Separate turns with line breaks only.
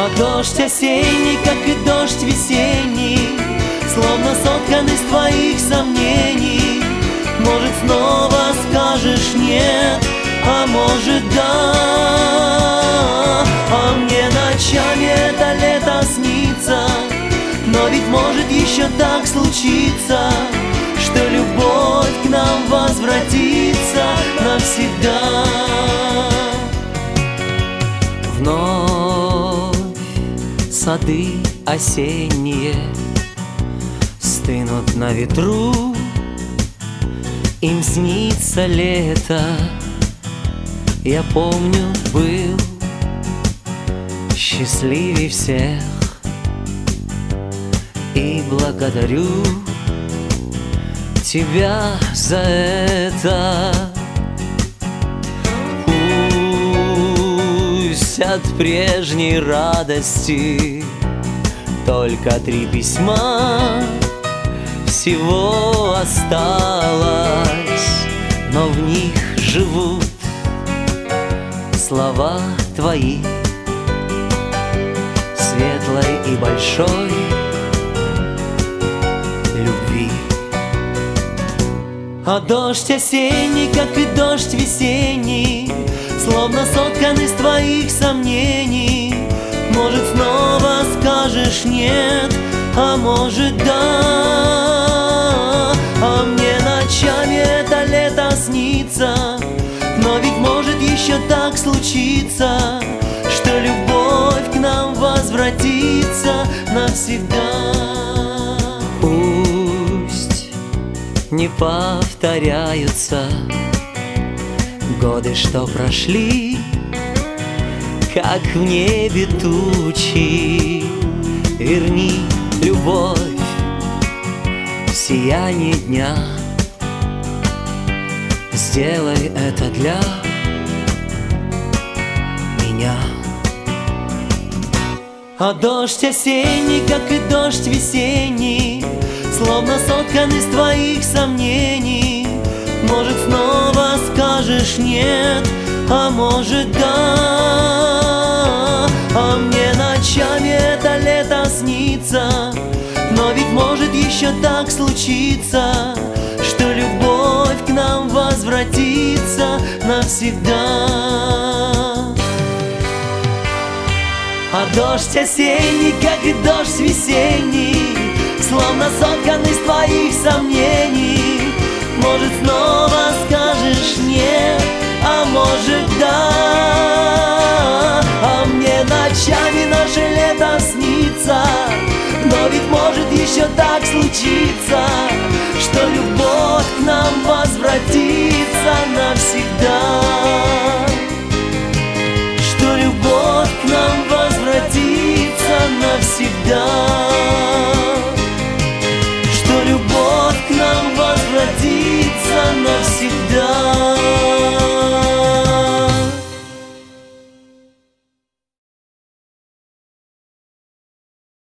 А дождь осенний, как и дождь весенний, словно соткан из твоих сомнений. Может, снова скажешь нет, а может, да. А мне ночами это лето снится, но ведь может еще так случиться, что любовь к нам возвратится навсегда. Вновь сады осенние стынут на ветру, им снится лето. Я помню, был счастливей всех и благодарю тебя за это. Пусть от прежней радости только 3 письма всего осталось, но в них живут слова твои, светлой и большой любви. А дождь осенний, как и дождь весенний, словно соткан из твоих сомнений. Может, снова скажешь нет, а может, да. А мне ночами это лето снится, но ведь может еще так случиться, что любовь к нам возвратится навсегда. Пусть не повторяются годы, что прошли, как в небе тучи. Верни любовь в сияние дня, сделай это для меня. А дождь осенний, как и дождь весенний, словно соткан из твоих сомнений. Может, снова скажешь нет, а может, да. А мне ночами это лето снится, но ведь может еще так случиться, что любовь к нам возвратится навсегда. А дождь осенний, как и дождь весенний, словно соткан из твоих сомнений. Может, снова скажешь нет, а может, да. А мне ночами наше лето снится, но ведь может еще так случиться, что любовь к нам возвратится навсегда.